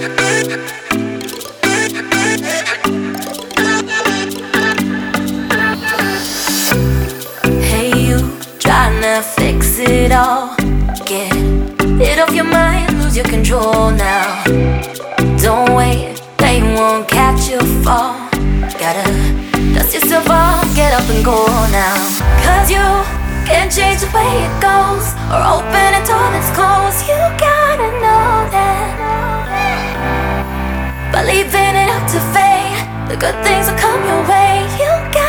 Hey, you tryna fix it all. Get it off your mind, lose your control now. Don't wait, they won't catch you fall. Gotta dust yourself off, get up and go now. Cause you can't change the way it goes, or open a door that's closed. You gotta know that by leaving it up to fate, the good things will come your way. You gotta